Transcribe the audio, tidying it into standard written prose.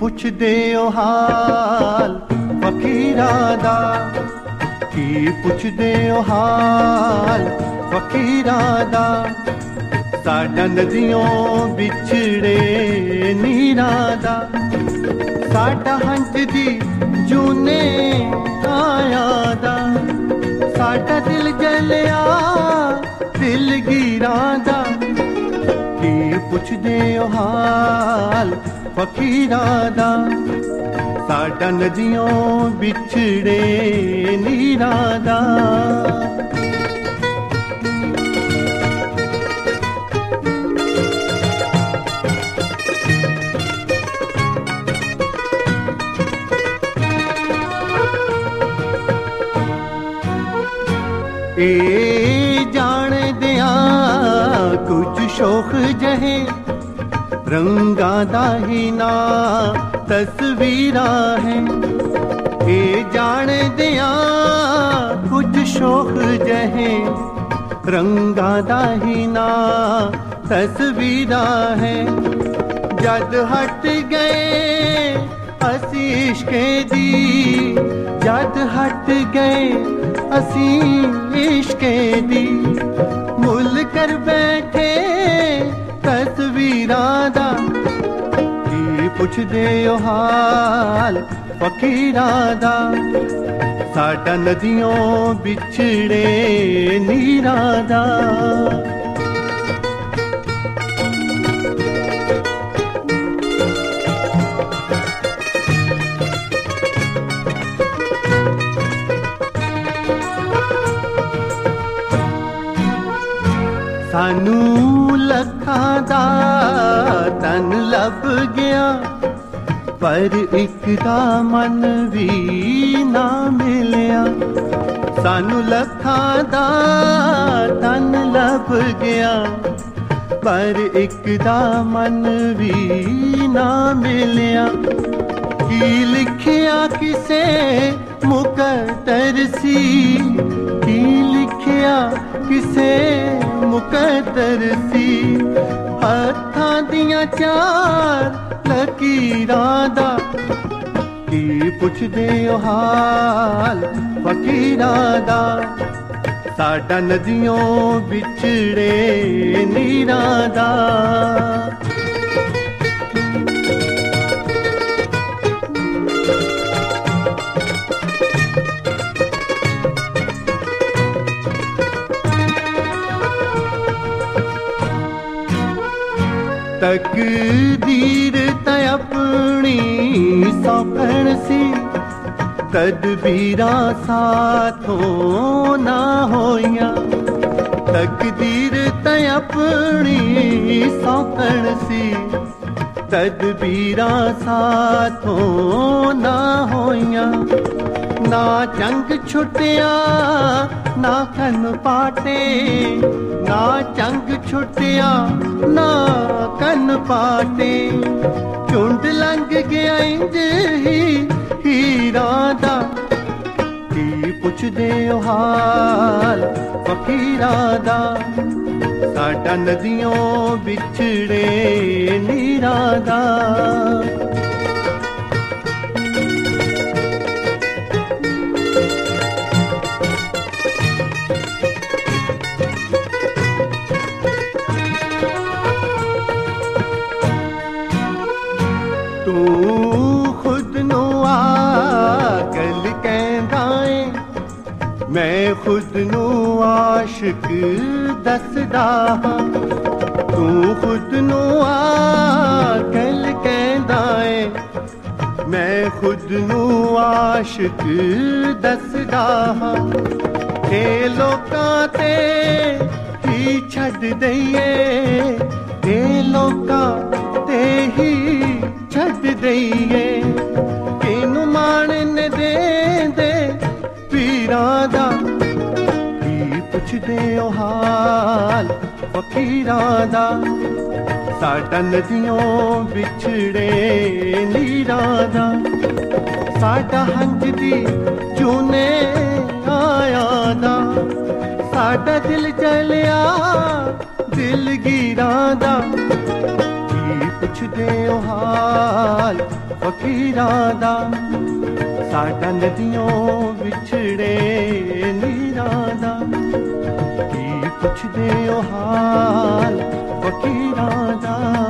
पुछदे ओ हाल फकीरा दा, की पुछदे ओ हाल फकीरा दा। साडा नदियों बिछड़े नीरा दा, साडा हंज दी जूने आया दा। साडा दिल जलिया दिल गिरा दा, की पुछदे ओ हाल फकीरा दा। साडा नदियों बिछड़े नीरा दा। ए जान दिया कुछ शौक जहे, रंगा दा ही ना तस्वीरा है। ए जान दिया कुछ शौक जहे, रंगा दा ही ना तस्वीरा है। जद हट गए असी इश्के दी, जद हट गए असी इश्के दी। मुल कर बैठे तस्वीरा दा, की पुछदे ओ हाल फकीरा दा। साडा नदियों बिछड़े नीरा दा। सानू लखां दा तन लब गया, पर एक दा मन भी ना मिलिया। सानू लखां दा तन लब गया, पर एक दा मन भी ना मिलिया। की लिखिया किसे मुकद्दर सी, की लिखिया किसे मुकद्दर सी। हत्थां दियां चार लकीरां दा, की पुछदे ओ हाल फकीरा दा। साडा नदियों बिछड़े नीरा दा। तकदीर तै अपनी सौंपण सी, तदबीरा साथों ना होइया। तकदीर तै अपनी सौंपण सी, तदबीरा साथों ना होइया। ना जंग छुटिया ना कन पाटे, ना जंग छुटिया ना कन पाटे। झुंड लंघ गया इंज ही हीरा दा, की पुछदे ओ हाल फकीरा दा। साडा नदियों बिछड़े नीरा दा। तू खुद नू आकल कहंदा है, मैं खुद नू आशिक दसदा हां। तू खुद नू आकल कहंदा है, मैं खुद नू आशिक दसदा हां। ए लोकां ते ही छड्ड दईए, ए लोकां ते ही छड्ड दईए। किनू माणन दे दे पीरां दा, की पुछदे ओ हाल फकीरा दा। साडा नदियों बिछड़े नीरा दा। साडा हंज दी जूने आया दा, साडा दिल जलिया दिल गिरा दा। पुछदे ओ हाल फकीरां दा साडा नदियों विछड़े नीरां दा की पुछदे ओ हाल फकीरां दा।